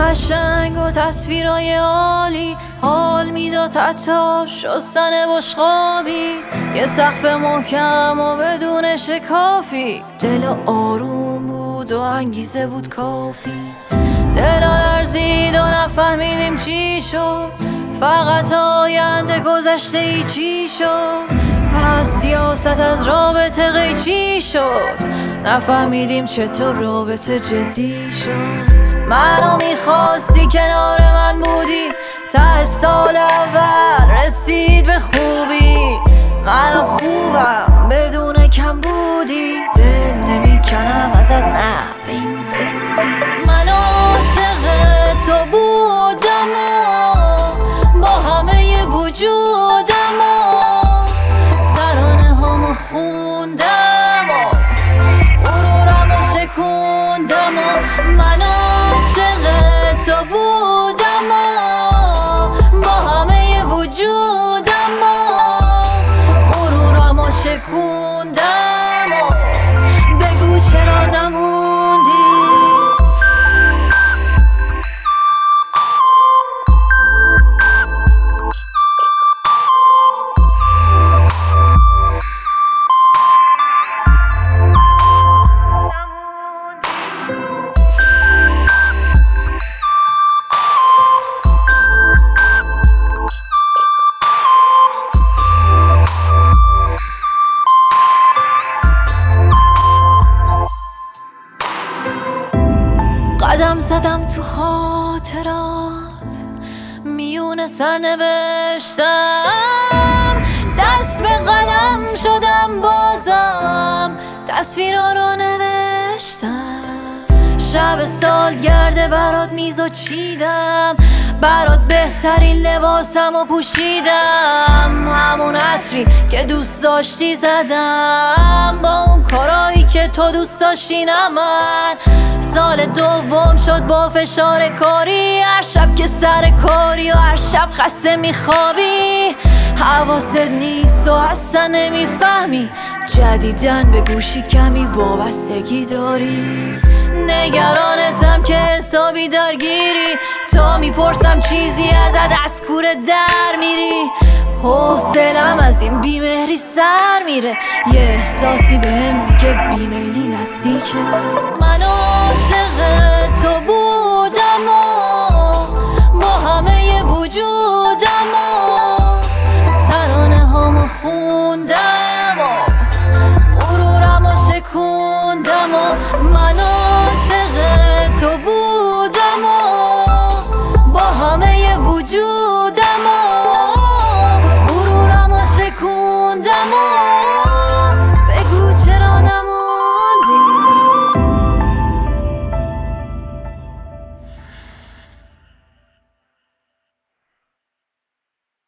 قشنگ و تصویرای عالی، حال میداد حتی شستن بشقابی. یه سقف محکم و بدون شکافی، دل آروم بود و انگیزه بود کافی. دل لرزید و نفهمیدیم چی شد، فقط آینده گذشته ای چی شد. پس سیاست از رابطه قیچی شد، نفهمیدیم چطور رابطه جدی شد. منو میخواستی کنار من بودی، ته سال اول رسید به خوبی. منو خوبم بدون کم بودی، دل نمیکنم ازت نه به این سودی. من عاشق تو بودم و با همه وجودم و ترانه هامو خوندم و غرورم و شکوندم و من عاشق تو بودم و با همه وجودم و غرورم و شکوندم و بگو چرا نموندی. قدم زدم تو خاطرات، میونه سرنوشتم، دست به قلم شدم بازم، تصویرا رو نوشتم. شب سالگرد برات میزو چیدم، برات بهترین لباسم و پوشیدم. همون عطری که دوست داشتی زدم، با اون کارایی که تو دوست داشتی نه من. سال دوم شد با فشار کاری، هر شب که سر کاری و هر شب خسته میخوابی. حواست نیست و اصلا نمیفهمی، جدیدن به گوشی کمی وابستگی داری. نگرانتم که حسابی درگیری، تا میپرسم چیزی ازت از کوره در میری. حوصلم از این بیمهری سر میره، یه احساسی بهم میگه بیمیلی نزدیکه. من عاشق تو